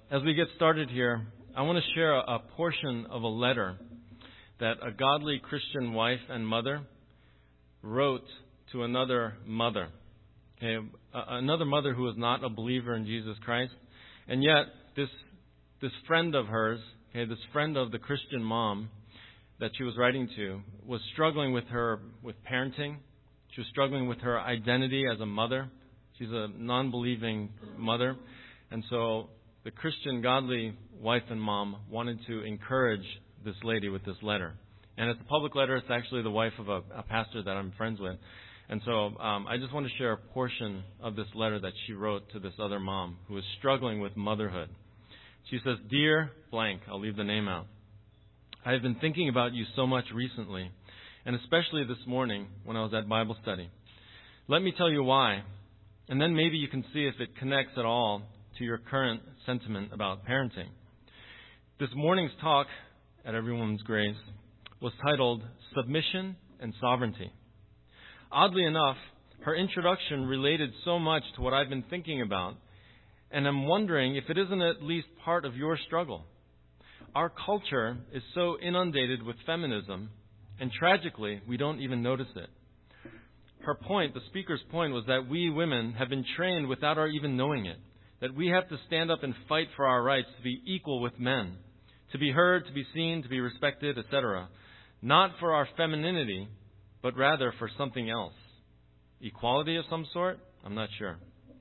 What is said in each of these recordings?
As we get started here, I want to share a portion of a letter that a godly Christian wife and mother wrote to another mother. Okay, another mother who was not a believer in Jesus Christ. And yet, this friend of hers, this friend of the Christian mom that she was writing to, was struggling with parenting. She was struggling with her identity as a mother. She's a non-believing mother. And so the Christian godly wife and mom wanted to encourage this lady with this letter. And it's a public letter. It's actually the wife of a pastor that I'm friends with. And so I just want to share a portion of this letter that she wrote to this other mom who was struggling with motherhood. She says, "Dear blank," I'll leave the name out. "I have been thinking about you so much recently, and especially this morning when I was at Bible study. Let me tell you why, and then maybe you can see if it connects at all to your current sentiment about parenting." This morning's talk at Everyone's Grace was titled Submission and Sovereignty. Oddly enough, her introduction related so much to what I've been thinking about, and I'm wondering if it isn't at least part of your struggle. Our culture is so inundated with feminism, and tragically, we don't even notice it. Her point, the speaker's point, was that we women have been trained without our even knowing it, that we have to stand up and fight for our rights to be equal with men, to be heard, to be seen, to be respected, etc. Not for our femininity, but rather for something else. Equality of some sort? I'm not sure.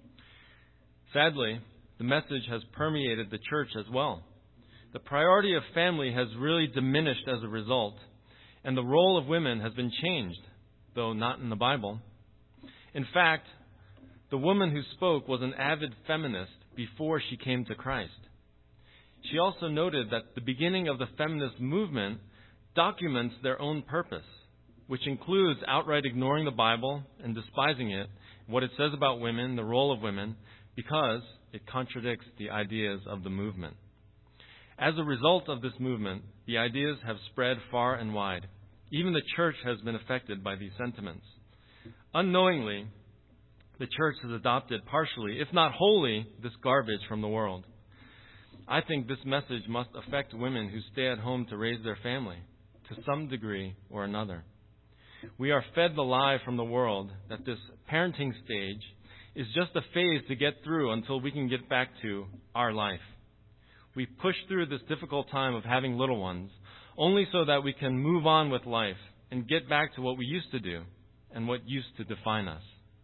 Sadly, the message has permeated the church as well. The priority of family has really diminished as a result, and the role of women has been changed, though not in the Bible. In fact, the woman who spoke was an avid feminist before she came to Christ. She also noted that the beginning of the feminist movement documents their own purpose, which includes outright ignoring the Bible and despising it, what it says about women, the role of women, because it contradicts the ideas of the movement. As a result of this movement, the ideas have spread far and wide. Even the church has been affected by these sentiments. Unknowingly, the church has adopted partially, if not wholly, this garbage from the world. I think this message must affect women who stay at home to raise their family, to some degree or another. We are fed the lie from the world that this parenting stage is just a phase to get through until we can get back to our life. We push through this difficult time of having little ones only so that we can move on with life and get back to what we used to do and what used to define us.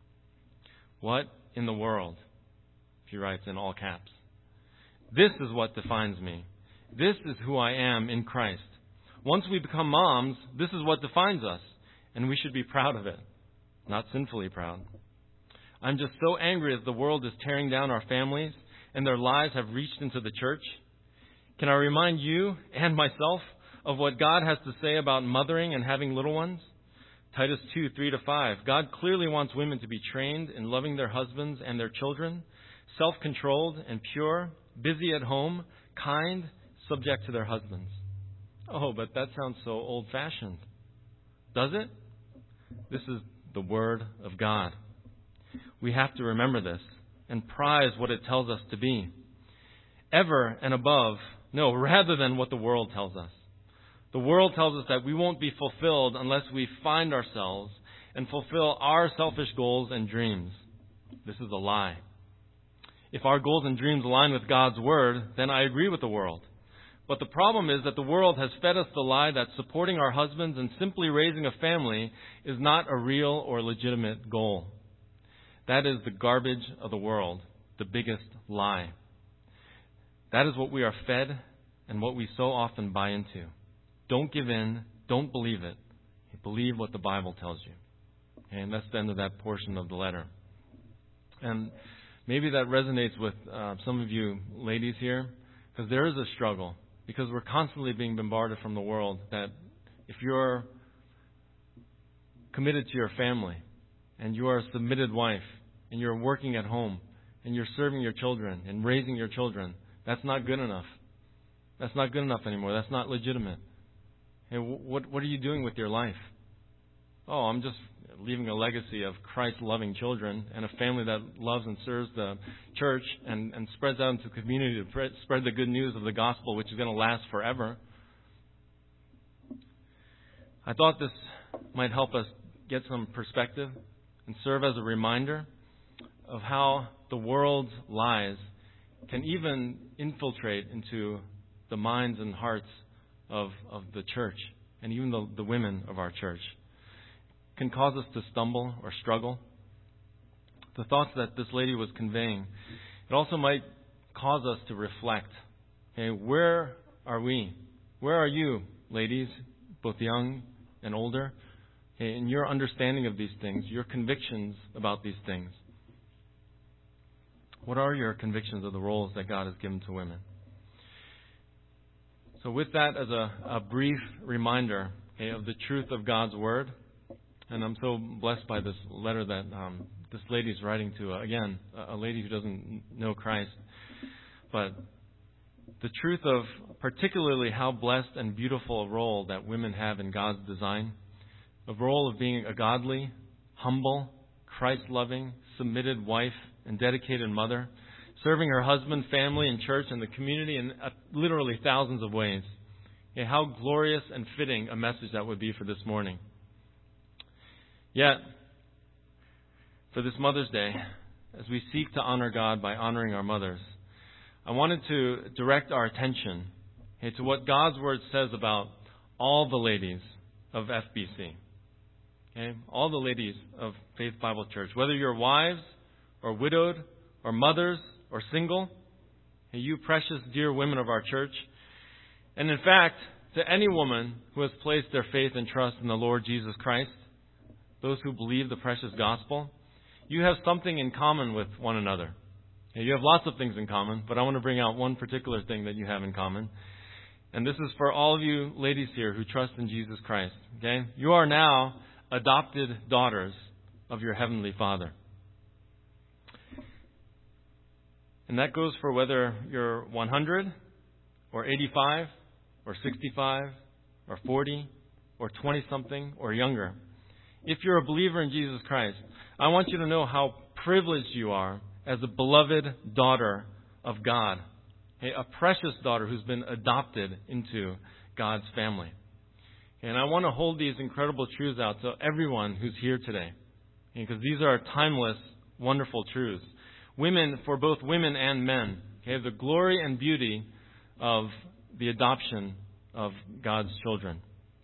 What in the world? She writes in all caps. This is what defines me. This is who I am in Christ. Once we become moms, this is what defines us, and we should be proud of it, not sinfully proud. I'm just so angry as the world is tearing down our families and their lies have reached into the church. Can I remind you and myself of what God has to say about mothering and having little ones? Titus 2, 3-5. God clearly wants women to be trained in loving their husbands and their children, self-controlled and pure, busy at home, kind, subject to their husbands. Oh, but that sounds so old-fashioned. Does it? This is the Word of God. We have to remember this and prize what it tells us to be. Ever and above, rather than what the world tells us. The world tells us that we won't be fulfilled unless we find ourselves and fulfill our selfish goals and dreams. This is a lie. If our goals and dreams align with God's Word, then I agree with the world. But the problem is that the world has fed us the lie that supporting our husbands and simply raising a family is not a real or legitimate goal. That is the garbage of the world, the biggest lie. That is what we are fed and what we so often buy into. Don't give in. Don't believe it. Believe what the Bible tells you. And that's the end of that portion of the letter. And maybe that resonates with some of you ladies here, because there is a struggle. Because we're constantly being bombarded from the world that if you're committed to your family and you are a submitted wife and you're working at home and you're serving your children and raising your children, that's not good enough. That's not good enough anymore. That's not legitimate. Hey, what are you doing with your life? Oh, I'm just leaving a legacy of Christ-loving children and a family that loves and serves the church and spreads out into the community to spread the good news of the gospel, which is going to last forever. I thought this might help us get some perspective and serve as a reminder of how the world's lies can even infiltrate into the minds and hearts of the church and even the women of our church. Can cause us to stumble or struggle. The thoughts that this lady was conveying, it also might cause us to reflect. Okay, where are we? Where are you, ladies, both young and older, in your understanding of these things, your convictions about these things? What are your convictions of the roles that God has given to women? So with that as a brief reminder of the truth of God's Word, and I'm so blessed by this letter that this lady is writing to, again, a lady who doesn't know Christ. But the truth of particularly how blessed and beautiful a role that women have in God's design, a role of being a godly, humble, Christ-loving, submitted wife and dedicated mother, serving her husband, family, and church, and the community in literally thousands of ways. How glorious and fitting a message that would be for this morning. Yet, for this Mother's Day, as we seek to honor God by honoring our mothers, I wanted to direct our attention to what God's Word says about all the ladies of FBC. Okay? All the ladies of Faith Bible Church, whether you're wives or widowed or mothers or single, you precious dear women of our church, and in fact, to any woman who has placed their faith and trust in the Lord Jesus Christ, those who believe the precious gospel, you have something in common with one another. You have lots of things in common, but I want to bring out one particular thing that you have in common. And this is for all of you ladies here who trust in Jesus Christ. Okay? You are now adopted daughters of your Heavenly Father. And that goes for whether you're 100 or 85 or 65 or 40 or 20-something or younger. If you're a believer in Jesus Christ, I want you to know how privileged you are as a beloved daughter of God, a precious daughter who's been adopted into God's family. And I want to hold these incredible truths out to everyone who's here today, because these are timeless, wonderful truths. Women, for both women and men, the glory and beauty of the adoption of God's children,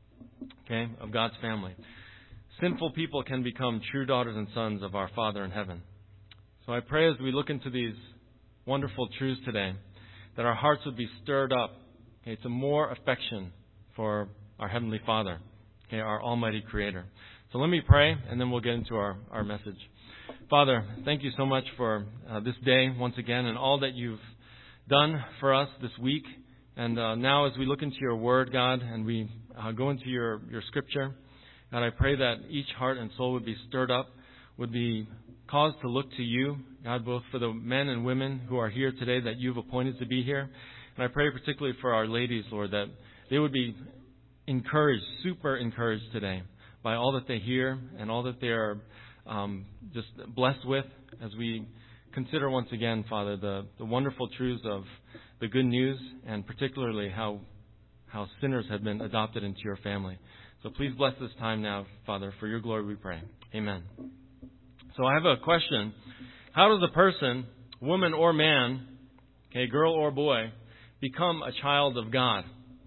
of God's family. Sinful people can become true daughters and sons of our Father in heaven. So I pray as we look into these wonderful truths today, that our hearts would be stirred up to more affection for our Heavenly Father, our Almighty Creator. So let me pray, and then we'll get into our message. Father, thank you so much for this day once again and all that you've done for us this week. And now as we look into your Word, God, and we go into your Scripture, God, I pray that each heart and soul would be stirred up, would be caused to look to you, God, both for the men and women who are here today that you've appointed to be here. And I pray particularly for our ladies, Lord, that they would be encouraged, super encouraged today by all that they hear and all that they are just blessed with as we consider once again, Father, the wonderful truths of the good news and particularly how sinners have been adopted into your family. So please bless this time now, Father. For your glory we pray. Amen. So I have a question. How does a person, woman or man, girl or boy, become a child of God?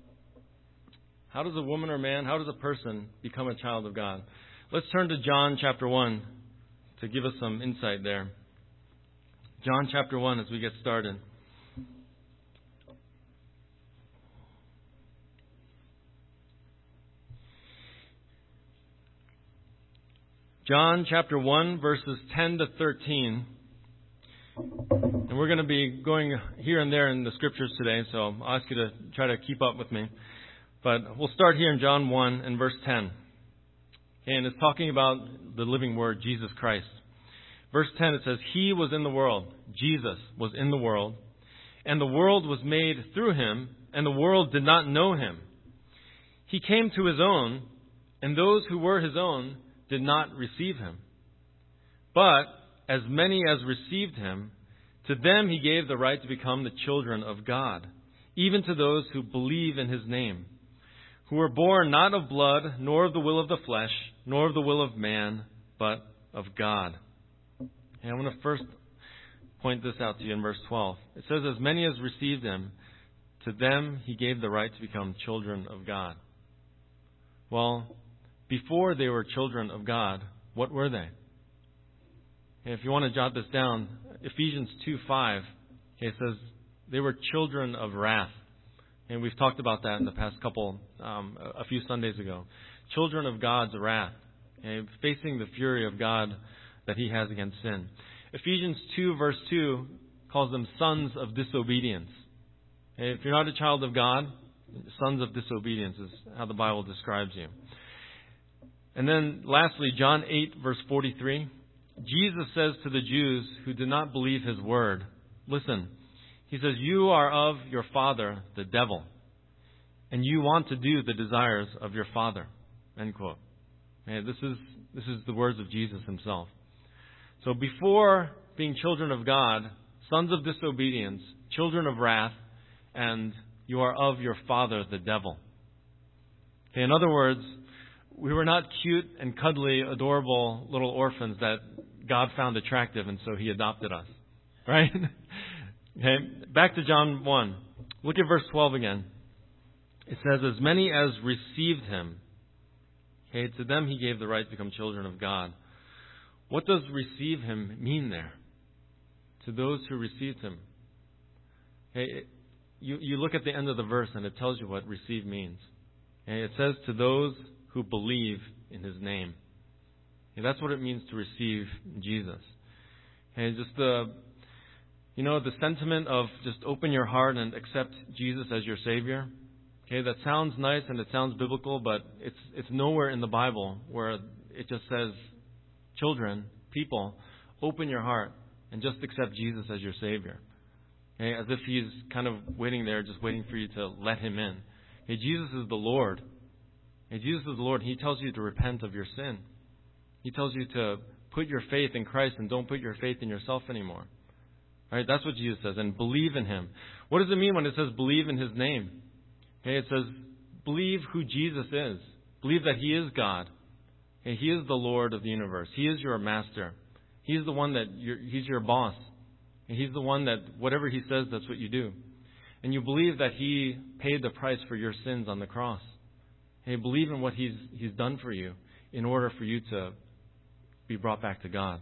How does a woman or man, how does a person become a child of God? Let's turn to John chapter 1 to give us some insight there. John chapter 1 as we get started. John chapter 1, verses 10 to 13. And we're going to be going here and there in the Scriptures today, so I'll ask you to try to keep up with me. But we'll start here in John 1 and verse 10. And it's talking about the living Word, Jesus Christ. Verse 10, it says, He was in the world. Jesus was in the world. And the world was made through Him, and the world did not know Him. He came to His own, and those who were His own did not receive him. But as many as received him, to them he gave the right to become the children of God, even to those who believe in his name, who were born not of blood, nor of the will of the flesh, nor of the will of man, but of God. And I want to first point this out to you in verse 12. It says, as many as received him, to them he gave the right to become children of God. Well, before they were children of God, what were they? And if you want to jot this down, Ephesians 2:5, it says they were children of wrath. And we've talked about that in the past a few Sundays ago. Children of God's wrath, and facing the fury of God that he has against sin. Ephesians 2 verse 2 calls them sons of disobedience. And if you're not a child of God, sons of disobedience is how the Bible describes you. And then lastly, John 8 verse 43, Jesus says to the Jews who did not believe his word, listen, he says, you are of your father, the devil, and you want to do the desires of your father. End quote. And this is the words of Jesus himself. So before being children of God, sons of disobedience, children of wrath, and you are of your father, the devil. Okay, in other words, we were not cute and cuddly, adorable little orphans that God found attractive, and so he adopted us. Right? Okay, back to John 1. Look at verse 12 again. It says, as many as received him, okay, to them he gave the right to become children of God. What does receive him mean there? To those who received him. Okay, you look at the end of the verse and it tells you what receive means. Okay, it says to those who believe in his name. Okay, that's what it means to receive Jesus. Okay, just the sentiment of just open your heart and accept Jesus as your Savior. Okay, that sounds nice and it sounds biblical, but it's nowhere in the Bible where it just says, children, people, open your heart and just accept Jesus as your Savior. Okay, as if he's kind of waiting there, just waiting for you to let him in. Okay, Jesus is the Lord. Okay, Jesus is the Lord. He tells you to repent of your sin. He tells you to put your faith in Christ and don't put your faith in yourself anymore. All right, that's what Jesus says. And believe in him. What does it mean when it says believe in his name? Okay, it says believe who Jesus is. Believe that he is God. Okay, he is the Lord of the universe. He is your master. He's the one he's your boss. And he's the one that whatever he says, that's what you do. And you believe that he paid the price for your sins on the cross. And you believe in what he's done for you in order for you to be brought back to God.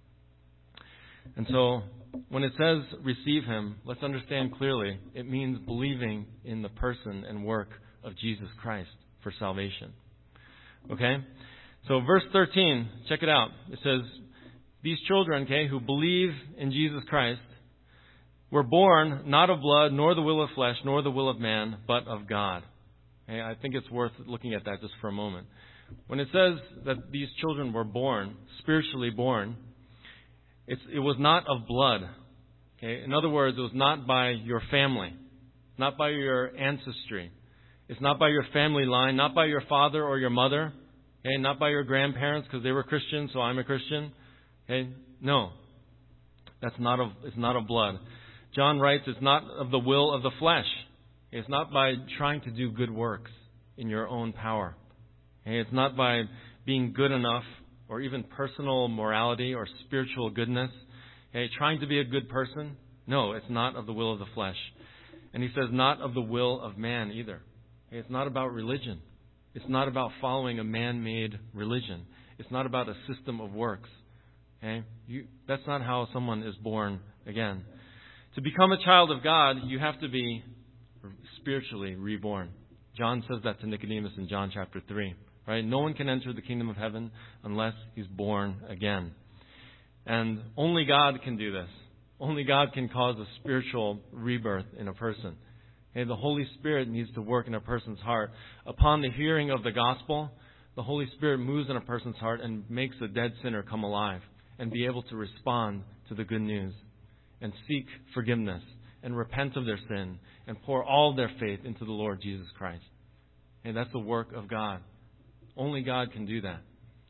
And so when it says receive him, let's understand clearly it means believing in the person and work of Jesus Christ for salvation. Okay? So verse 13, check it out. It says, these children, okay, who believe in Jesus Christ were born not of blood, nor the will of flesh, nor the will of man, but of God. Okay, I think it's worth looking at that just for a moment. When it says that these children were born, spiritually born, it was not of blood. Okay? In other words, it was not by your family, not by your ancestry. It's not by your family line, not by your father or your mother, okay? Not by your grandparents because they were Christians, so I'm a Christian. Okay? No, it's not of blood. John writes, it's not of the will of the flesh. It's not by trying to do good works in your own power. Okay? It's not by being good enough or even personal morality or spiritual goodness. Okay? Trying to be a good person. No, it's not of the will of the flesh. And he says not of the will of man either. Okay? It's not about religion. It's not about following a man-made religion. It's not about a system of works. Okay? That's not how someone is born again. To become a child of God, you have to be spiritually reborn. John says that to Nicodemus in John chapter 3. Right? No one can enter the kingdom of heaven unless he's born again. And only God can do this. Only God can cause a spiritual rebirth in a person. Okay? The Holy Spirit needs to work in a person's heart. Upon the hearing of the gospel, the Holy Spirit moves in a person's heart and makes a dead sinner come alive and be able to respond to the good news and seek forgiveness and repent of their sin and pour all their faith into the Lord Jesus Christ. And that's the work of God. Only God can do that.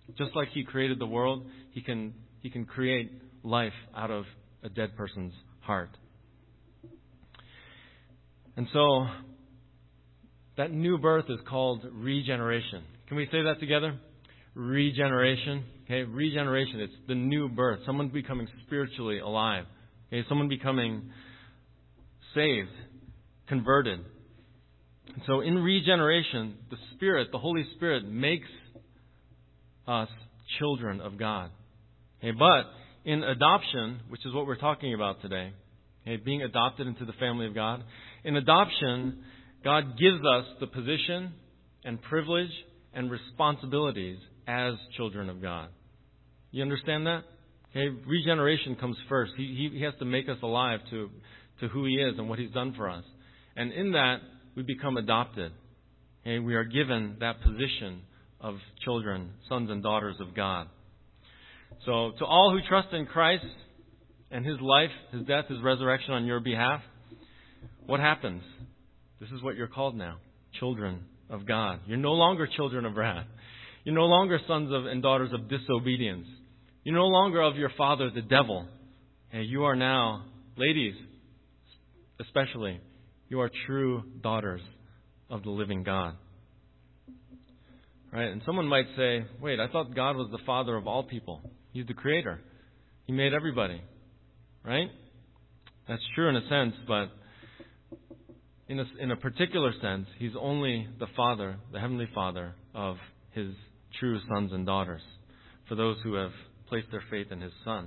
Just like He created the world, He can create life out of a dead person's heart. And so, that new birth is called regeneration. Can we say that together? Regeneration. Okay, regeneration. It's the new birth. Someone becoming spiritually alive. Okay, someone becoming saved, converted. And so in regeneration, the Spirit, the Holy Spirit, makes us children of God. Okay, but in adoption, which is what we're talking about today, okay, being adopted into the family of God, in adoption, God gives us the position and privilege and responsibilities as children of God. You understand that? Okay, regeneration comes first. He has to make us alive to who He is and what He's done for us. And in that, we become adopted. Okay, we are given that position of children, sons and daughters of God. So, to all who trust in Christ and His life, His death, His resurrection on your behalf, what happens? This is what you're called now, children of God. You're no longer children of wrath. You're no longer sons of and daughters of disobedience. You're no longer of your father, the devil. And you are now, ladies especially, you are true daughters of the living God. Right? And someone might say, wait, I thought God was the father of all people. He's the creator. He made everybody. Right? That's true in a sense, but in a particular sense, He's only the Father, the Heavenly Father of His true sons and daughters, for those who have placed their faith in His Son.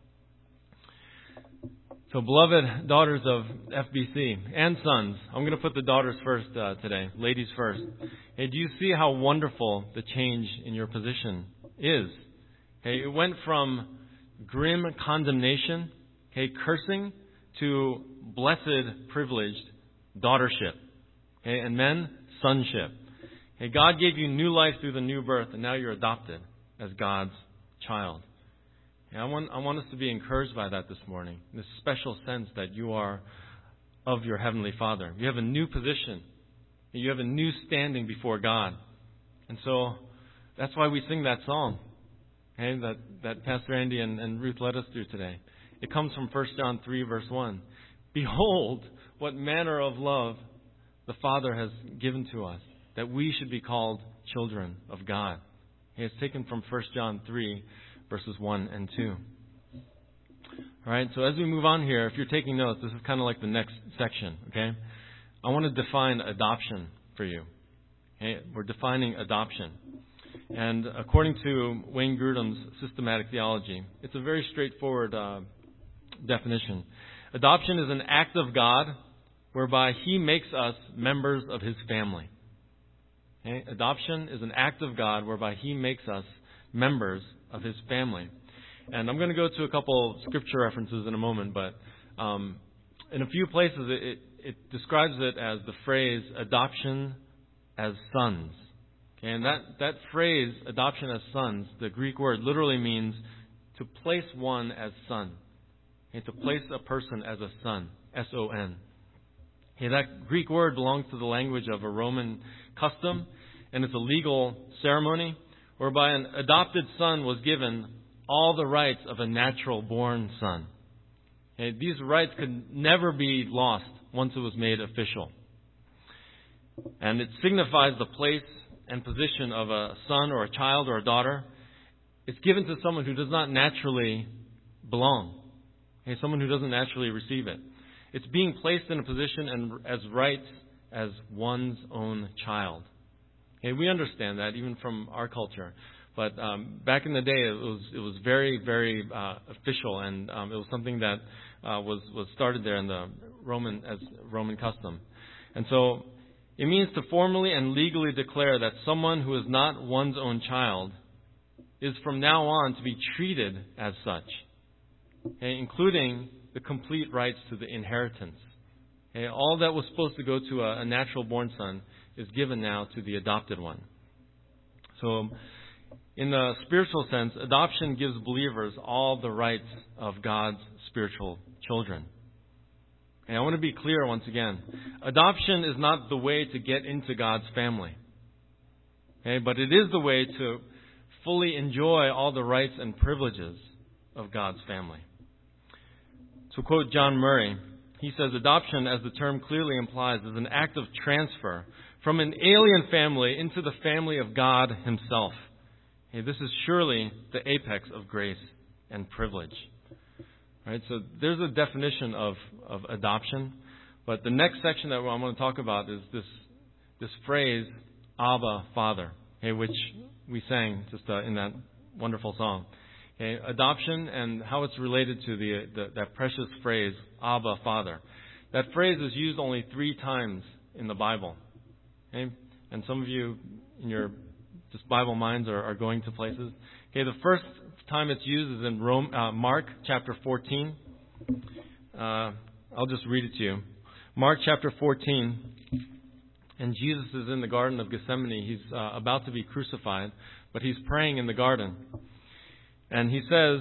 So, beloved daughters of FBC and sons, I'm going to put the daughters first today, ladies first. Hey, do you see how wonderful the change in your position is? Okay, it went from grim condemnation, cursing, to blessed, privileged daughtership. Okay, and men, sonship. Okay, God gave you new life through the new birth, and now you're adopted as God's child. Okay, I want us to be encouraged by that this morning, in this special sense that you are of your Heavenly Father. You have a new position. You have a new standing before God. And so that's why we sing that song, okay, that Pastor Andy and Ruth led us through today. It comes from 1 John 3, verse 1. Behold, what manner of love the Father has given to us, that we should be called children of God. It's taken from 1 John 3, verses 1 and 2. All right, so as we move on here, if you're taking notes, this is kind of like the next section, okay? I want to define adoption for you. Okay? We're defining adoption. And according to Wayne Grudem's systematic theology, it's a very straightforward definition. Adoption is an act of God whereby He makes us members of His family. Okay? Adoption is an act of God whereby He makes us members of His family. And I'm going to go to a couple scripture references in a moment, but in a few places it describes it as the phrase adoption as sons. Okay? And that phrase, adoption as sons, the Greek word literally means to place one as son. Okay? To place a person as a son, S-O-N. Okay, that Greek word belongs to the language of a Roman custom, and it's a legal ceremony whereby an adopted son was given all the rights of a natural-born son. Okay, these rights could never be lost once it was made official. And it signifies the place and position of a son or a child or a daughter. It's given to someone who does not naturally belong. Okay, someone who doesn't naturally receive it. It's being placed in a position and as rights as one's own child. Okay, we understand that even from our culture. But back in the day, it was very, very official, and it was something that was started there in the Roman custom. And so it means to formally and legally declare that someone who is not one's own child is from now on to be treated as such, okay, including the complete rights to the inheritance. Okay, all that was supposed to go to a natural-born son is given now to the adopted one. So, in the spiritual sense, adoption gives believers all the rights of God's spiritual children. And I want to be clear once again. Adoption is not the way to get into God's family. Okay, but it is the way to fully enjoy all the rights and privileges of God's family. To quote John Murray, he says, adoption, as the term clearly implies, is an act of transfer from an alien family into the family of God Himself. Hey, this is surely the apex of grace and privilege. Right? So there's a definition of adoption. But the next section that I want to talk about is this phrase, Abba, Father, okay, which we sang just in that wonderful song. Okay, adoption and how it's related to that precious phrase, Abba, Father. That phrase is used only 3 times in the Bible. Okay? And some of you in your just Bible minds are going to places. Okay, the first time it's used is in Mark chapter 14. I'll just read it to you. Mark chapter 14, and Jesus is in the Garden of Gethsemane. He's about to be crucified, but he's praying in the garden. And he says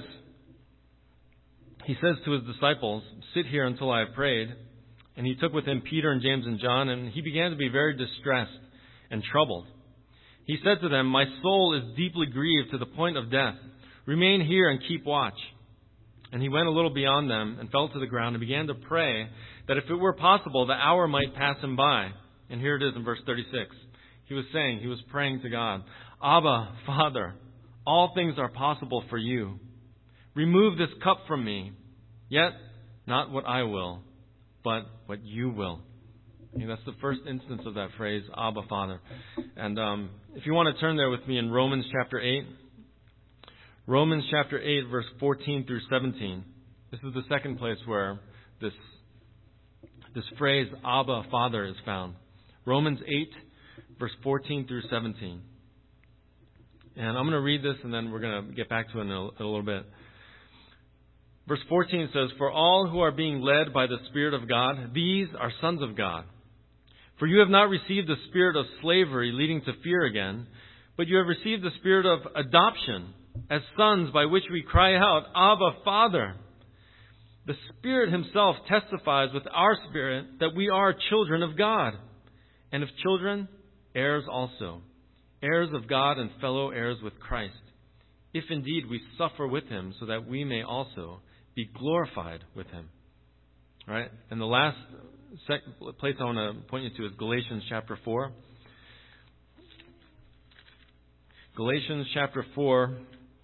to his disciples, sit here until I have prayed. And he took with him Peter and James and John, and he began to be very distressed and troubled. He said to them, my soul is deeply grieved to the point of death. Remain here and keep watch. And he went a little beyond them and fell to the ground and began to pray that if it were possible, the hour might pass him by. And here it is in verse 36. He was praying to God, Abba, Father, all things are possible for you. Remove this cup from me, yet not what I will, but what you will. And that's the first instance of that phrase, Abba, Father. And if you want to turn there with me in Romans chapter 8. Romans chapter 8, verse 14 through 17. This is the second place where this phrase, Abba, Father, is found. Romans 8, verse 14 through 17. And I'm going to read this and then we're going to get back to it in a little bit. Verse 14 says, for all who are being led by the Spirit of God, these are sons of God. For you have not received the spirit of slavery leading to fear again, but you have received the spirit of adoption as sons, by which we cry out, Abba, Father. The Spirit Himself testifies with our spirit that we are children of God. And if children, heirs also, heirs of God and fellow heirs with Christ, if indeed we suffer with Him, so that we may also be glorified with Him. All right? And the last place I want to point you to is Galatians chapter 4. Galatians chapter 4,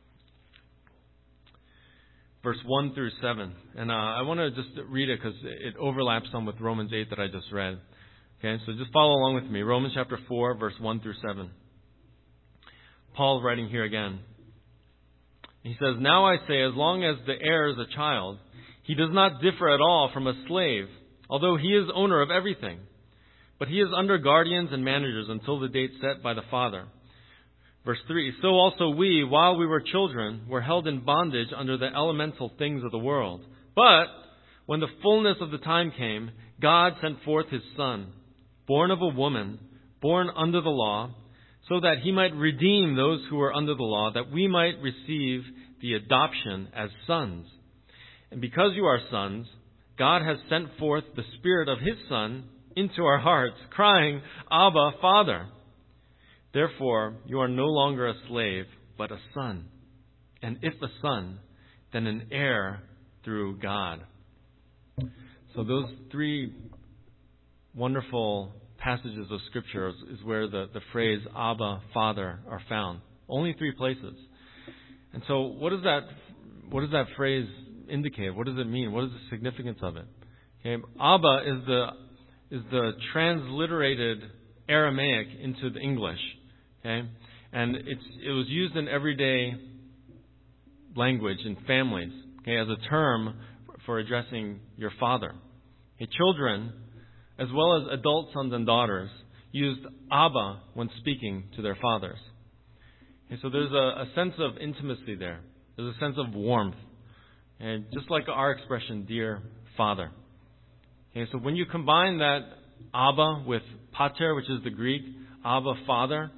verse 1 through 7. And I want to just read it because it overlaps some with Romans 8 that I just read. Okay, so just follow along with me. Romans chapter 4, verse 1 through 7. Paul's writing here again. He says, now I say, as long as the heir is a child, he does not differ at all from a slave, although he is owner of everything. But he is under guardians and managers until the date set by the father. Verse 3, so also we, while we were children, were held in bondage under the elemental things of the world. But when the fullness of the time came, God sent forth His Son, born of a woman, born under the law, so that He might redeem those who were under the law, that we might receive the adoption as sons. And because you are sons, God has sent forth the Spirit of His Son into our hearts, crying, Abba, Father. Therefore, you are no longer a slave, but a son. And if a son, then an heir through God. So those 3 wonderful passages of Scripture is where the phrase Abba, Father are found. Only 3 places. And so what does that phrase indicate? What does it mean? What is the significance of it? Okay, Abba is the transliterated Aramaic into the English. Okay? And it was used in everyday language in families, okay, as a term for addressing your father. Okay, children, as well as adult sons and daughters, used Abba when speaking to their fathers. Okay, so there's a sense of intimacy there. There's a sense of warmth. And just like our expression, dear Father. Okay, so when you combine that Abba with pater, which is the Greek, Abba, Father,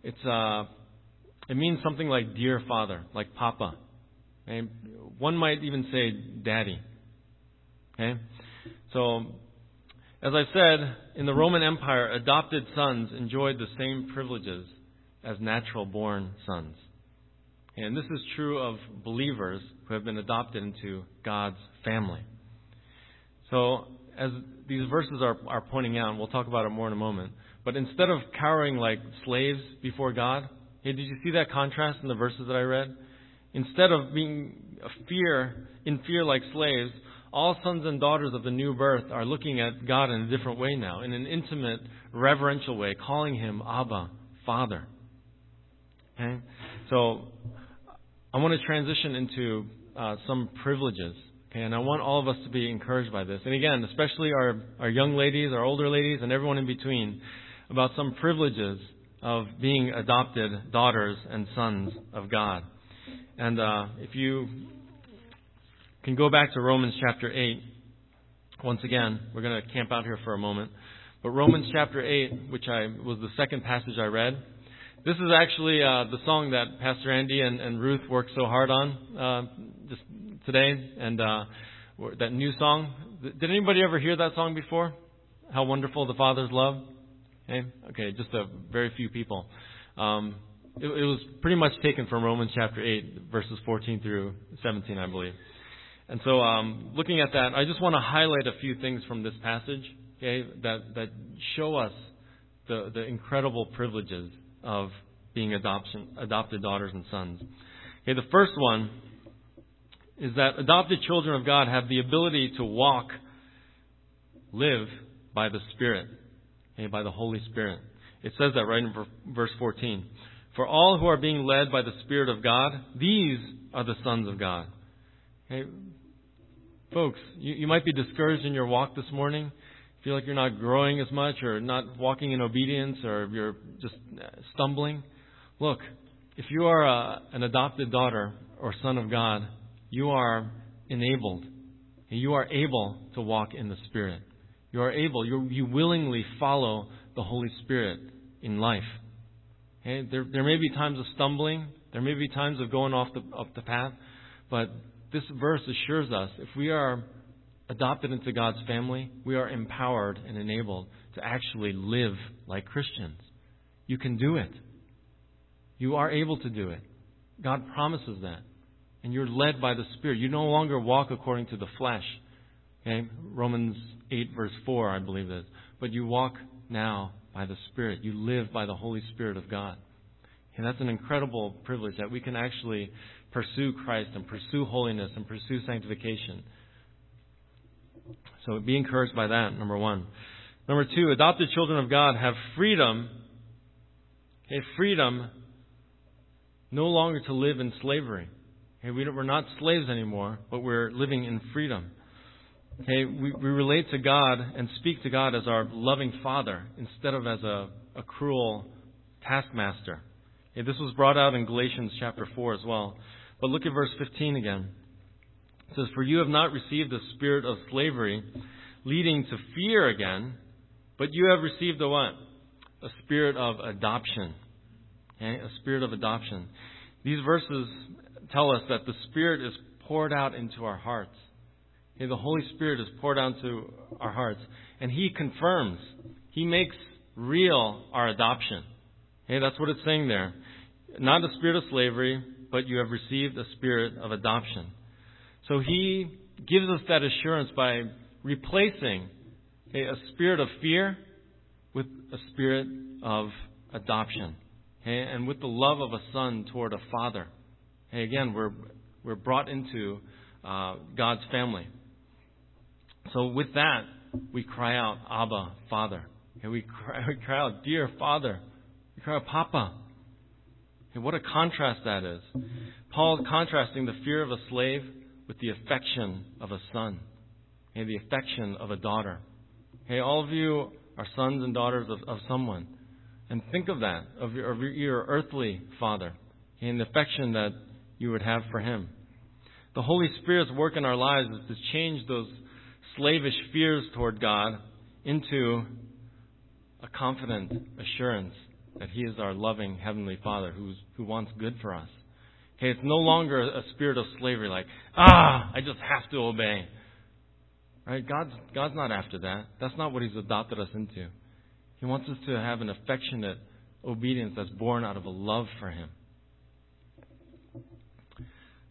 it means something like dear Father, like Papa. Okay? One might even say Daddy. Okay? So, as I said, in the Roman Empire, adopted sons enjoyed the same privileges as natural-born sons. And this is true of believers who have been adopted into God's family. So, as these verses are pointing out, and we'll talk about it more in a moment, but instead of cowering like slaves before God, hey, did you see that contrast in the verses that I read? Instead of being in fear like slaves, all sons and daughters of the new birth are looking at God in a different way now, in an intimate, reverential way, calling Him Abba, Father. Okay? So, I want to transition into some privileges. Okay? And I want all of us to be encouraged by this. And again, especially our young ladies, our older ladies, and everyone in between, about some privileges of being adopted daughters and sons of God. And if you can go back to Romans chapter 8, once again, we're going to camp out here for a moment. But Romans chapter 8, which was the second passage I read, this is actually the song that Pastor Andy and Ruth worked so hard on just today, and that new song. Did anybody ever hear that song before? How Wonderful the Father's Love? Okay, just a very few people. It was pretty much taken from Romans chapter 8, verses 14 through 17, I believe. And so looking at that, I just want to highlight a few things from this passage, okay, that show us the incredible privileges of being adopted daughters and sons. Okay, the first one is that adopted children of God have the ability to live by the Spirit, okay, by the Holy Spirit. It says that right in verse 14. For all who are being led by the Spirit of God, these are the sons of God. Okay, folks, you might be discouraged in your walk this morning. Feel like you're not growing as much or not walking in obedience or you're just stumbling. Look, if you are an adopted daughter or son of God, you are enabled. You are able to walk in the Spirit. You are able, you willingly follow the Holy Spirit in life. Okay? There may be times of stumbling. There may be times of going off the path. But this verse assures us if we are adopted into God's family, we are empowered and enabled to actually live like Christians. You can do it. You are able to do it. God promises that. And you're led by the Spirit. You no longer walk according to the flesh. Okay? Romans 8 verse 4, I believe it is. But you walk now by the Spirit. You live by the Holy Spirit of God. And that's an incredible privilege that we can actually pursue Christ and pursue holiness and pursue sanctification. So be encouraged by that, number one. Number two, adopted children of God have freedom. Okay, freedom no longer to live in slavery. Okay, we're not slaves anymore, but we're living in freedom. Okay, we relate to God and speak to God as our loving Father instead of as a cruel taskmaster. Okay, this was brought out in Galatians chapter 4 as well. But look at verse 15 again. It says, for you have not received the spirit of slavery, leading to fear again, but you have received a what? A spirit of adoption. Okay? A spirit of adoption. These verses tell us that the Spirit is poured out into our hearts. Okay? The Holy Spirit is poured out into our hearts. And He confirms. He makes real our adoption. Okay? That's what it's saying there. Not a spirit of slavery, but you have received a spirit of adoption. So He gives us that assurance by replacing a spirit of fear with a spirit of adoption. Okay? And with the love of a son toward a father. Okay? Again, we're brought into God's family. So with that, we cry out, Abba, Father. Okay? We cry out, Dear Father. We cry out, Papa. Okay? What a contrast that is. Paul is contrasting the fear of a slave with the affection of a son. Okay, the affection of a daughter. Okay, all of you are sons and daughters of someone. And think of that, of your earthly father, okay, and the affection that you would have for him. The Holy Spirit's work in our lives is to change those slavish fears toward God into a confident assurance that He is our loving Heavenly Father who wants good for us. Okay, it's no longer a spirit of slavery like, I just have to obey. Right? God's not after that. That's not what He's adopted us into. He wants us to have an affectionate obedience that's born out of a love for Him.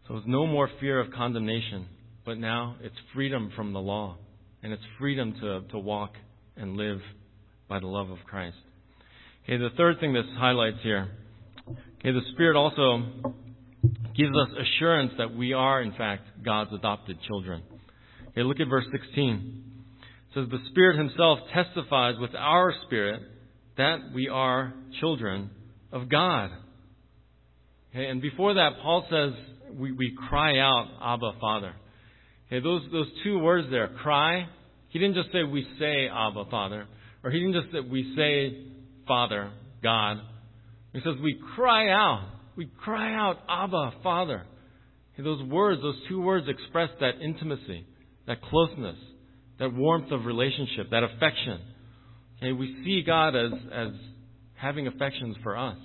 So it's no more fear of condemnation, but now it's freedom from the law, and it's freedom to walk and live by the love of Christ. Okay, the third thing this highlights here, okay, the Spirit also gives us assurance that we are, in fact, God's adopted children. Okay, look at verse 16. It says, the Spirit Himself testifies with our spirit that we are children of God. Okay, and before that, Paul says we cry out, Abba, Father. Okay, those two words there, cry. He didn't just say we say Abba, Father, or he didn't just say we say Father, God. He says we cry out. We cry out, Abba, Father. Okay, those words, those two words express that intimacy, that closeness, that warmth of relationship, that affection. Okay, we see God as having affections for us.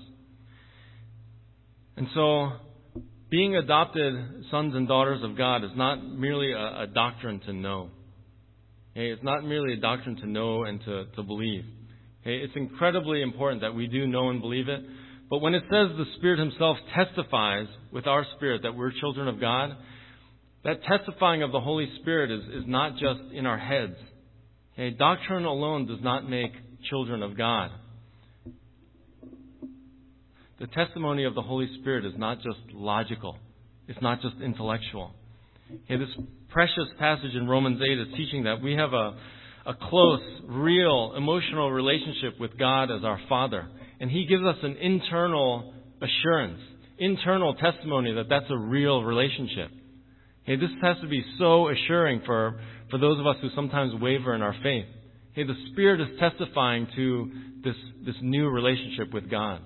And so, being adopted sons and daughters of God is not merely a doctrine to know. Okay, it's not merely a doctrine to know and to believe. Okay, it's incredibly important that we do know and believe it. But when it says the Spirit Himself testifies with our spirit that we're children of God, that testifying of the Holy Spirit is not just in our heads. Okay, doctrine alone does not make children of God. The testimony of the Holy Spirit is not just logical. It's not just intellectual. Okay, this precious passage in Romans 8 is teaching that we have a close, real, emotional relationship with God as our Father. And He gives us an internal assurance, internal testimony that that's a real relationship. Okay, this has to be so assuring for those of us who sometimes waver in our faith. Okay, the Spirit is testifying to this new relationship with God.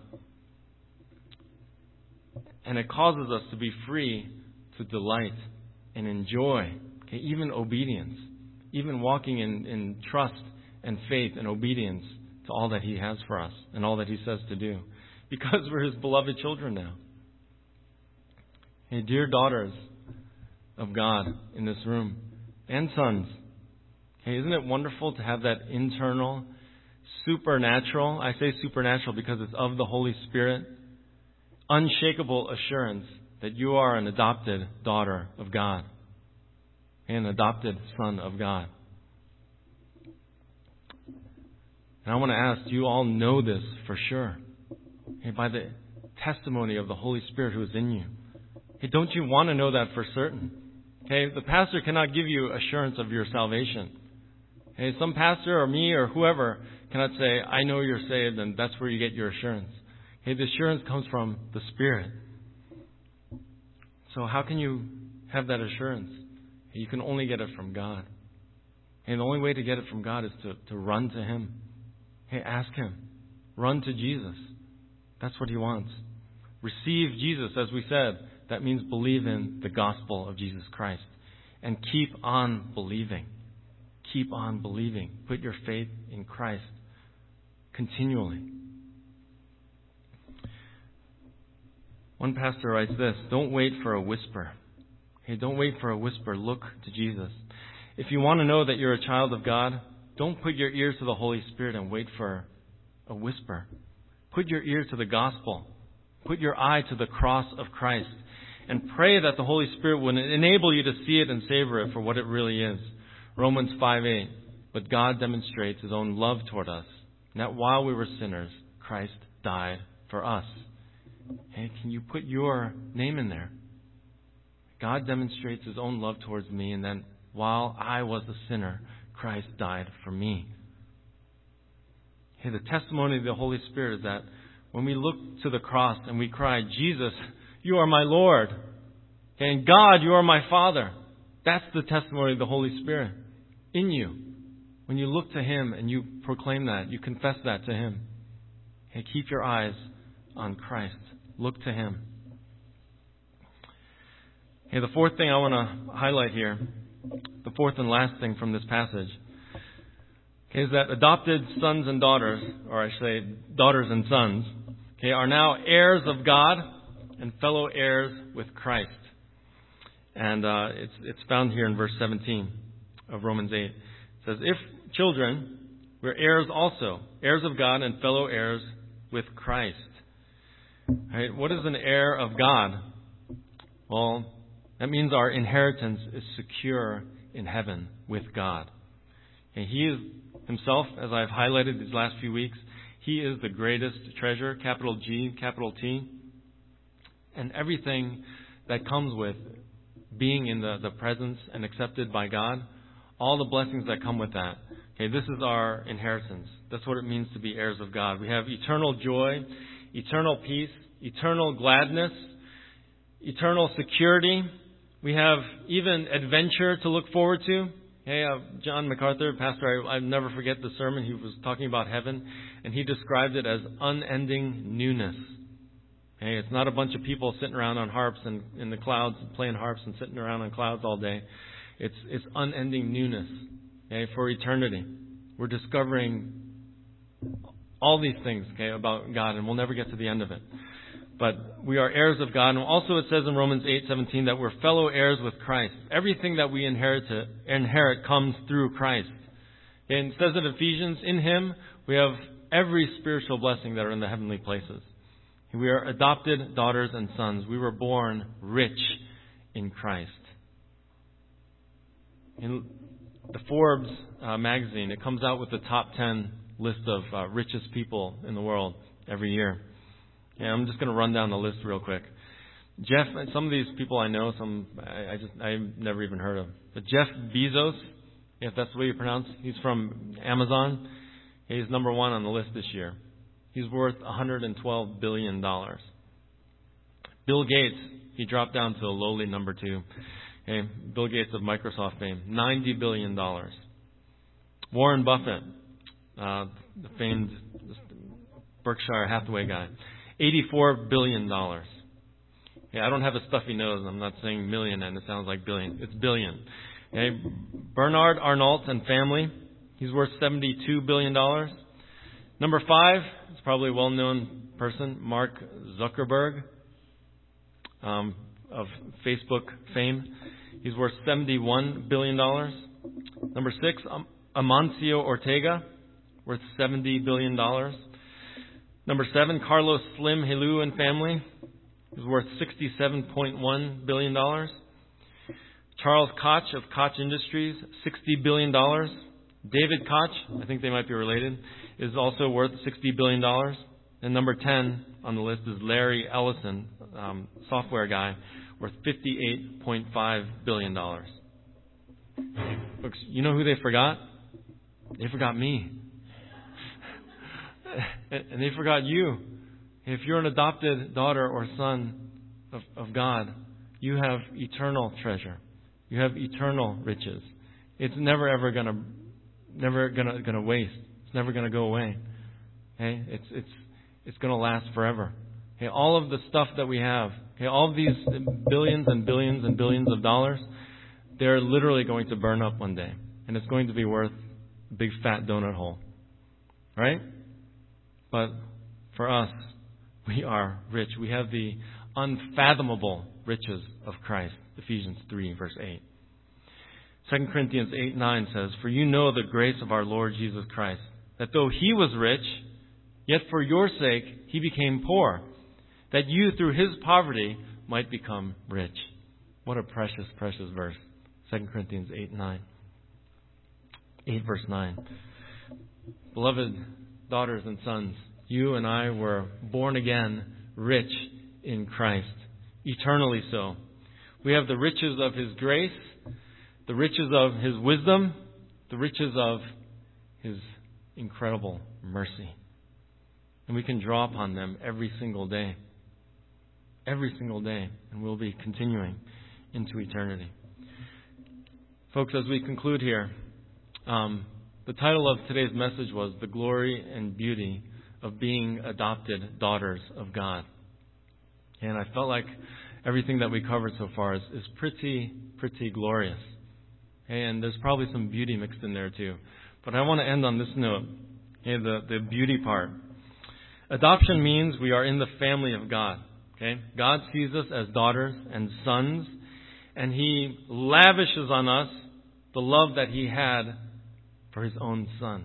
And it causes us to be free to delight and enjoy, okay, even obedience, even walking in trust and faith and obedience to all that He has for us and all that He says to do, because we're His beloved children now. Hey, dear daughters of God in this room, and sons, okay, isn't it wonderful to have that internal, supernatural, I say supernatural because it's of the Holy Spirit, unshakable assurance that you are an adopted daughter of God, an adopted son of God. And I want to ask, do you all know this for sure? Okay, by the testimony of the Holy Spirit who is in you. Hey, don't you want to know that for certain? Okay, the pastor cannot give you assurance of your salvation. Hey, some pastor or me or whoever cannot say, I know you're saved, and that's where you get your assurance. Okay, the assurance comes from the Spirit. So how can you have that assurance? You can only get it from God. And the only way to get it from God is to run to Him. Hey, ask Him. Run to Jesus. That's what He wants. Receive Jesus, as we said. That means believe in the gospel of Jesus Christ. And keep on believing. Keep on believing. Put your faith in Christ continually. One pastor writes this, don't wait for a whisper. Hey, don't wait for a whisper. Look to Jesus. If you want to know that you're a child of God, don't put your ears to the Holy Spirit and wait for a whisper. Put your ear to the gospel. Put your eye to the cross of Christ. And pray that the Holy Spirit will enable you to see it and savor it for what it really is. Romans 5:8. But God demonstrates His own love toward us, and that while we were sinners, Christ died for us. Hey, can you put your name in there? God demonstrates His own love towards me, and then while I was a sinner, Christ died for me. Hey, the testimony of the Holy Spirit is that when we look to the cross and we cry, Jesus, you are my Lord, and God, you are my Father. That's the testimony of the Holy Spirit in you. When you look to Him and you proclaim that, you confess that to Him. Hey, keep your eyes on Christ. Look to Him. Hey, the fourth thing I want to highlight here, the fourth and last thing from this passage, is that adopted sons and daughters, or I say daughters and sons, okay, are now heirs of God and fellow heirs with Christ. And it's found here in verse 17 of Romans 8. It says, if children, we're heirs also, heirs of God and fellow heirs with Christ. Right? What is an heir of God? Well, That means our inheritance is secure in heaven with God. And He is Himself, as I've highlighted these last few weeks, He is the greatest treasure, capital G, capital T. And everything that comes with being in the presence and accepted by God, all the blessings that come with that. Okay, this is our inheritance. That's what it means to be heirs of God. We have eternal joy, eternal peace, eternal gladness, eternal security. We have even adventure to look forward to. Hey, John MacArthur, pastor, I never forget the sermon. He was talking about heaven, and he described it as unending newness. Hey, it's not a bunch of people sitting around on harps and in the clouds, playing harps and sitting around on clouds all day. It's unending newness. Okay, for eternity. We're discovering all these things, okay, about God, and we'll never get to the end of it. But we are heirs of God. And also it says in Romans 8:17 that we're fellow heirs with Christ. Everything that we inherit comes through Christ. And it says in Ephesians, in Him we have every spiritual blessing that are in the heavenly places. We are adopted daughters and sons. We were born rich in Christ. In the Forbes magazine, it comes out with the top 10 list of richest people in the world every year. Yeah, I'm just going to run down the list real quick. Jeff, some of these people I know, some I've never even heard of. But Jeff Bezos, if that's the way you pronounce, he's from Amazon. He's number one on the list this year. He's worth $112 billion. Bill Gates, he dropped down to a lowly number 2. Okay, Bill Gates of Microsoft fame, $90 billion. Warren Buffett, the famed Berkshire Hathaway guy, $84 billion. Yeah, I don't have a stuffy nose. I'm not saying million and it sounds like billion. It's billion. Okay, Bernard Arnault and family, he's worth $72 billion. Number 5, it's probably a well-known person, Mark Zuckerberg of Facebook fame. He's worth $71 billion. Number 6, Amancio Ortega, worth $70 billion. Number 7, Carlos Slim Helú and family. He's worth $67.1 billion. Charles Koch of Koch Industries, $60 billion. David Koch, I think they might be related, is also worth $60 billion. And number 10 on the list is Larry Ellison, software guy, worth $58.5 billion. Folks, you know who they forgot? They forgot me. And they forgot you. If you're an adopted daughter or son of God, you have eternal treasure. You have eternal riches. It's never ever gonna waste. It's never gonna go away. Okay? It's gonna last forever. Okay? All of the stuff that we have, okay, all of these billions and billions and billions of dollars, they're literally going to burn up one day. And it's going to be worth a big fat donut hole. Right? But for us, we are rich. We have the unfathomable riches of Christ. Ephesians 3, verse 8. 2 Corinthians 8:9 says, "For you know the grace of our Lord Jesus Christ, that though He was rich, yet for your sake He became poor, that you through His poverty might become rich." What a precious, precious verse. 2 Corinthians 8:9. 8 verse 9. Beloved daughters and sons, you and I were born again, rich in Christ, eternally so. We have the riches of His grace, the riches of His wisdom, the riches of His incredible mercy. And we can draw upon them every single day. Every single day. And we'll be continuing into eternity. Folks, as we conclude here, the title of today's message was "The Glory and Beauty of Being Adopted Daughters of God." And I felt like everything that we covered so far is pretty glorious. And there's probably some beauty mixed in there too. But I want to end on this note, the beauty part. Adoption means we are in the family of God. Okay? God sees us as daughters and sons, and He lavishes on us the love that He had for His own Son.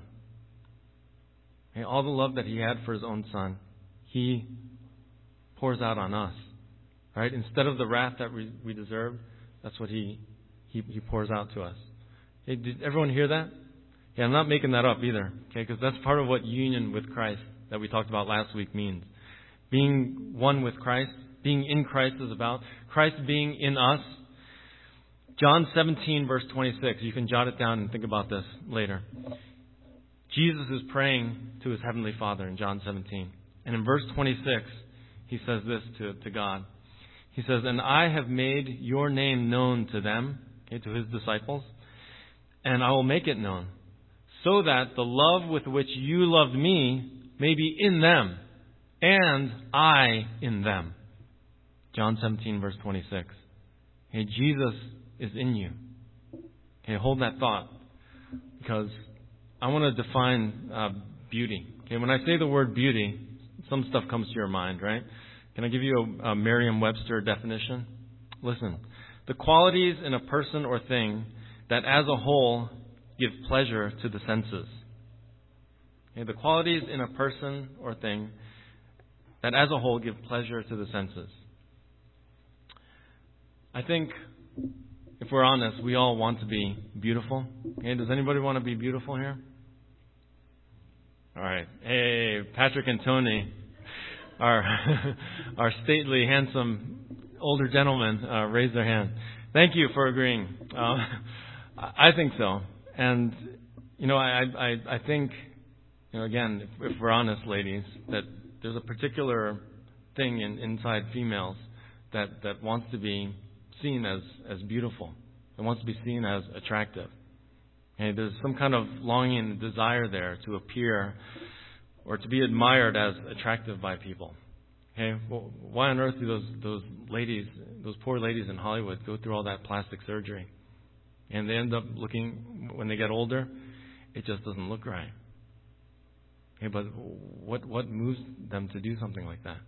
Okay? All the love that He had for His own Son, He pours out on us. Right? Instead of the wrath that we deserved, That's what He pours out to us. Hey, did everyone hear that? Yeah, I'm not making that up either. Okay, because that's part of what union with Christ that we talked about last week means. Being one with Christ, being in Christ is about Christ being in us. John 17, verse 26. You can jot it down and think about this later. Jesus is praying to His Heavenly Father in John 17. And in verse 26, He says this to God. He says, "And I have made your name known to them," okay, to His disciples, "and I will make it known, so that the love with which you loved me may be in them, and I in them." John 17, verse 26. Hey, Jesus is in you. Okay, hold that thought, because I want to define beauty. Okay, when I say the word beauty, some stuff comes to your mind, right? Can I give you a Merriam-Webster definition? Listen. The qualities in a person or thing that as a whole give pleasure to the senses. Okay, the qualities in a person or thing that as a whole give pleasure to the senses. I think, if we're honest, we all want to be beautiful. Okay, does anybody want to be beautiful here? All right. Hey, Patrick and Tony, our stately, handsome, older gentlemen, raised their hand. Thank you for agreeing. I think so. And, I think, again, if we're honest, ladies, that there's a particular thing inside females that wants to be seen as beautiful. It wants to be seen as attractive. And there's some kind of longing and desire there to appear or to be admired as attractive by people. Okay, well, why on earth do those ladies, those poor ladies in Hollywood, go through all that plastic surgery? And they end up looking, when they get older, it just doesn't look right. Okay, but what moves them to do something like that?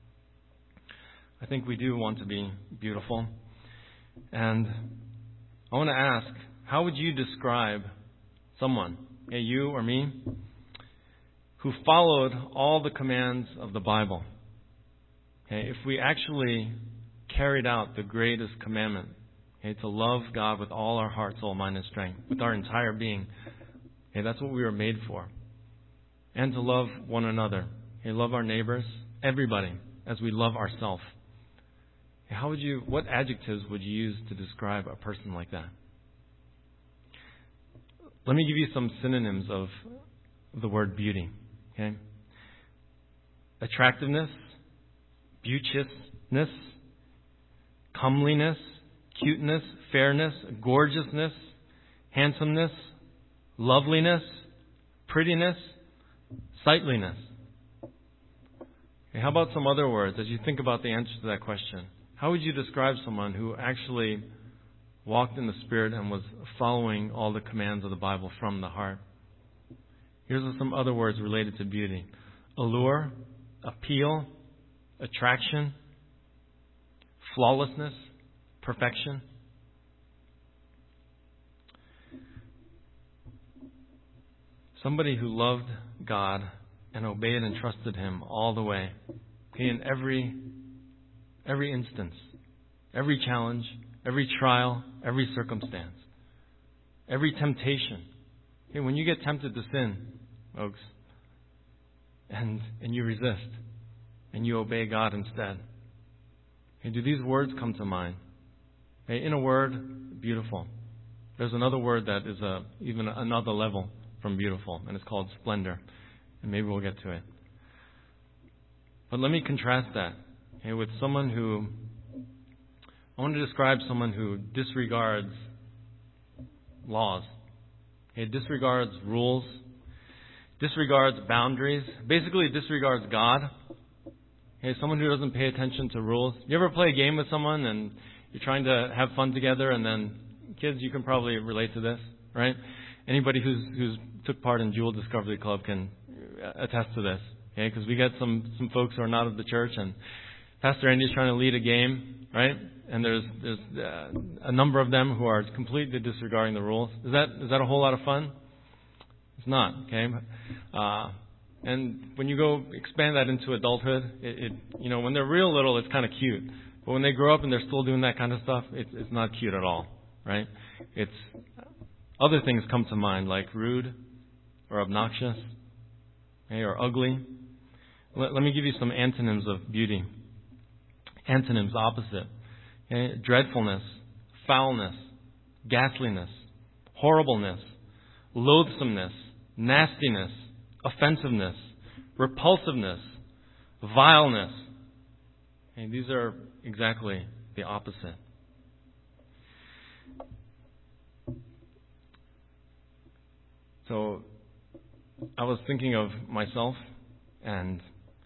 I think we do want to be beautiful. And I want to ask, how would you describe someone, you or me, who followed all the commands of the Bible? If we actually carried out the greatest commandment, to love God with all our heart, soul, mind, and strength, with our entire being, that's what we were made for. And to love one another, love our neighbors, everybody, as we love ourselves. What adjectives would you use to describe a person like that? Let me give you some synonyms of the word beauty. Okay? Attractiveness, beauteousness, comeliness, cuteness, fairness, gorgeousness, handsomeness, loveliness, prettiness, sightliness. Okay, how about some other words as you think about the answer to that question? How would you describe someone who actually walked in the Spirit and was following all the commands of the Bible from the heart? Here's some other words related to beauty: allure, appeal, attraction, flawlessness, perfection. Somebody who loved God and obeyed and trusted Him all the way. In every instance, every challenge, every trial, every circumstance, every temptation. When you get tempted to sin, folks, and you resist, and you obey God instead, do these words come to mind? In a word, beautiful. There's another word that is even another level from beautiful, and it's called splendor. And maybe we'll get to it. But let me contrast that with someone who, I want to describe someone who disregards laws. Disregards rules, disregards boundaries, basically disregards God. Someone who doesn't pay attention to rules. You ever play a game with someone and you're trying to have fun together, and then, kids, you can probably relate to this, right? Anybody who's took part in Jewel Discovery Club can attest to this, because we get some folks who are not of the church, and Pastor Andy's trying to lead a game, right? And there's a number of them who are completely disregarding the rules. Is that a whole lot of fun? It's not, okay? And when you go expand that into adulthood, when they're real little, it's kind of cute. But when they grow up and they're still doing that kind of stuff, it's not cute at all, right? It's other things come to mind like rude or obnoxious, okay, or ugly. Let me give you some antonyms of beauty. Antonyms, opposite. Okay? Dreadfulness, foulness, ghastliness, horribleness, loathsomeness, nastiness, offensiveness, repulsiveness, vileness. Okay? These are exactly the opposite. So I was thinking of myself, and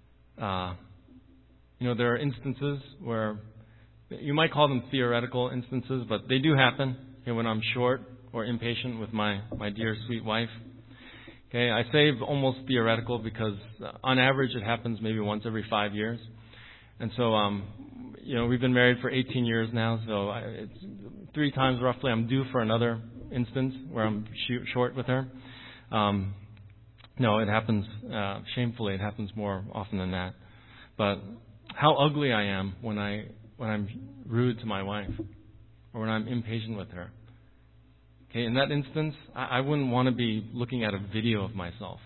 there are instances where you might call them theoretical instances, but they do happen when I'm short or impatient with my dear sweet wife. Okay, I say almost theoretical because on average it happens maybe once every 5 years. And so, we've been married for 18 years now, so it's 3 times roughly I'm due for another instance where I'm short with her. No, it happens, shamefully, it happens more often than that. But how ugly I am when I'm rude to my wife or when I'm impatient with her. Okay, in that instance, I wouldn't want to be looking at a video of myself.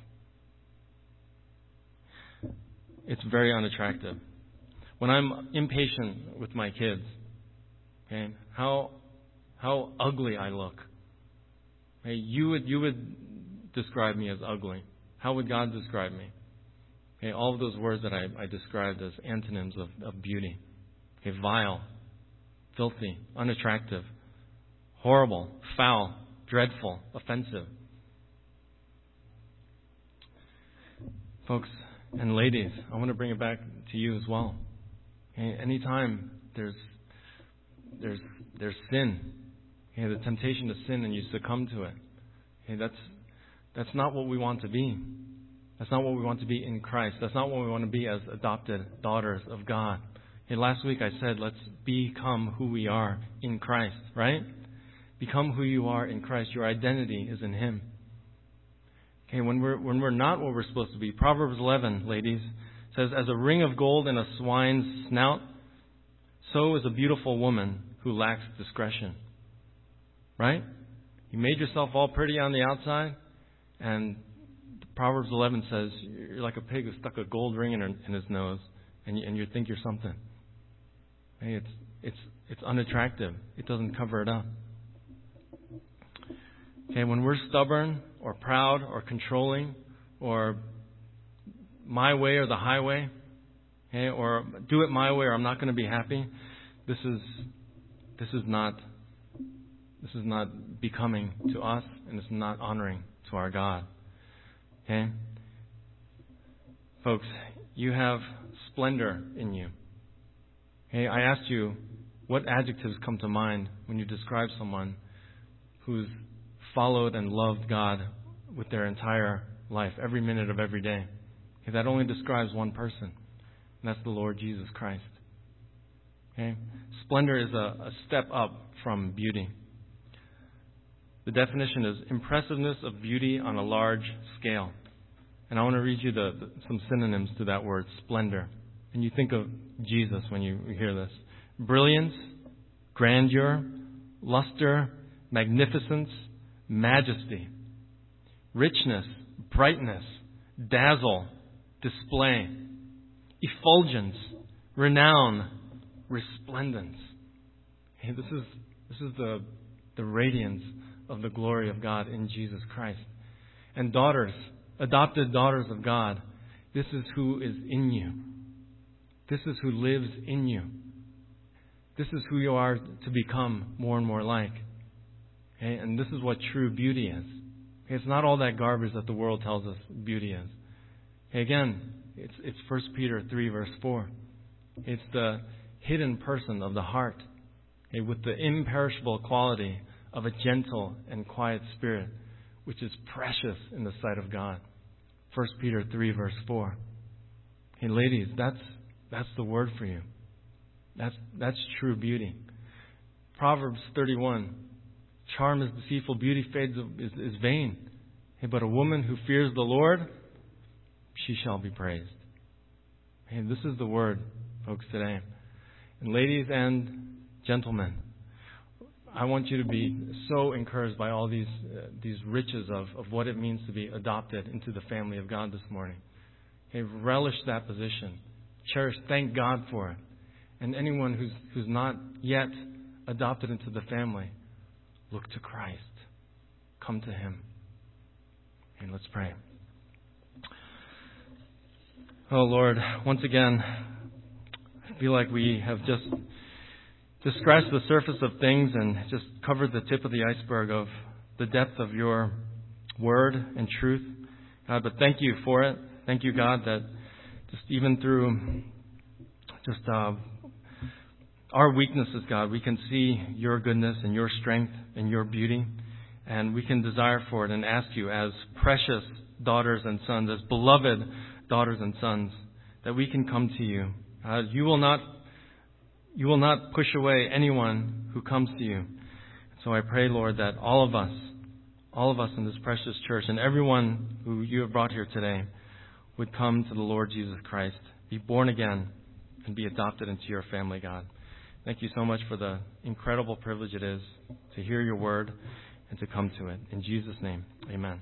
It's very unattractive. When I'm impatient with my kids, okay, how ugly I look. Okay, you would describe me as ugly. How would God describe me? Okay, all of those words that I described as antonyms of beauty. Okay, vile, filthy, unattractive, horrible, foul, dreadful, offensive. Folks and ladies, I want to bring it back to you as well. Okay, anytime there's sin, okay, the temptation to sin, and you succumb to it, okay, that's not what we want to be. That's not what we want to be in Christ. That's not what we want to be as adopted daughters of God. Okay, last week I said, let's become who we are in Christ, right? Become who you are in Christ. Your identity is in Him. Okay, when we're not what we're supposed to be. Proverbs 11, ladies, says, as a ring of gold in a swine's snout, so is a beautiful woman who lacks discretion. Right? You made yourself all pretty on the outside, and Proverbs 11 says you're like a pig who stuck a gold ring in his nose, and you think you're something. Hey, it's unattractive. It doesn't cover it up. Okay, when we're stubborn or proud or controlling or my way or the highway, okay, or do it my way or I'm not going to be happy, this is not becoming to us, and it's not honoring to our God. Okay? Folks, you have splendor in you. Okay, I asked you what adjectives come to mind when you describe someone who's followed and loved God with their entire life, every minute of every day. Okay, that only describes one person, and that's the Lord Jesus Christ. Okay? Splendor is a step up from beauty. The definition is impressiveness of beauty on a large scale. And I want to read you some synonyms to that word, splendor. And you think of Jesus when you hear this. Brilliance, grandeur, luster, magnificence, majesty, richness, brightness, dazzle, display, effulgence, renown, resplendence. Hey, this is the radiance of the glory of God in Jesus Christ. And daughters, adopted daughters of God, this is who is in you. This is who lives in you. This is who you are to become more and more like. Okay? And this is what true beauty is. Okay? It's not all that garbage that the world tells us beauty is. Okay? Again, it's 1 Peter 3 verse 4. It's the hidden person of the heart, okay, with the imperishable quality of a gentle and quiet spirit, which is precious in the sight of God. 1 Peter 3 verse 4. Hey, ladies, that's the word for you. That's true beauty. Proverbs 31. Charm is deceitful, beauty fades is vain. Hey, but a woman who fears the Lord, she shall be praised. Hey, this is the word, folks, today. And ladies and gentlemen, I want you to be so encouraged by all these riches of what it means to be adopted into the family of God this morning. Okay, relish that position. Cherish, thank God for it. And anyone who's not yet adopted into the family, look to Christ. Come to Him. And let's pray. Oh Lord, once again, I feel like we have just scratched the surface of things and just covered the tip of the iceberg of the depth of your word and truth. God, but thank you for it. Thank you, God, that just even through just our weaknesses, God, we can see your goodness and your strength and your beauty, and we can desire for it and ask you as precious daughters and sons, as beloved daughters and sons, that we can come to you. You will not push away anyone who comes to you. So I pray, Lord, that all of us in this precious church and everyone who you have brought here today would come to the Lord Jesus Christ, be born again, and be adopted into your family, God. Thank you so much for the incredible privilege it is to hear your word and to come to it. In Jesus' name, amen.